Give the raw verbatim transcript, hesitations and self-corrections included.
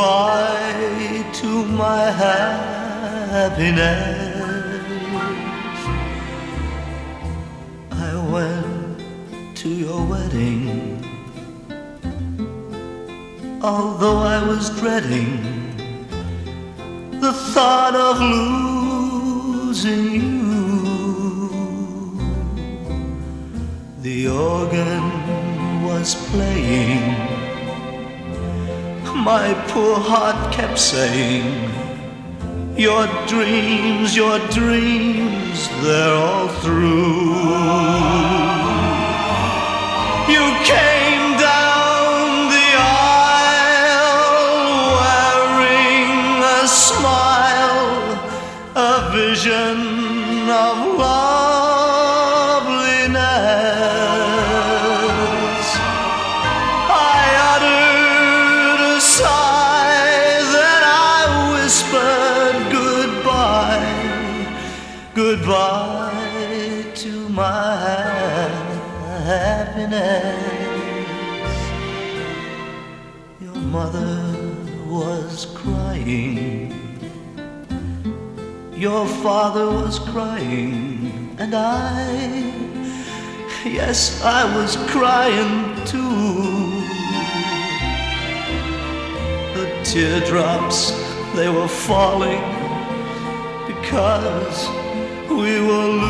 goodbye to my happiness. I went to your wedding, although I was dreading the thought of losing you. The organ was playing, my poor heart kept saying, your dreams, your dreams, they're all through. You came down the aisle wearing a smile, a vision of loveliness. I uttered a sigh, then I whispered goodbye, goodbye to my happiness. Your mother was crying, your father was crying, and I, yes, I was crying too. The teardrops, they were falling because we were losing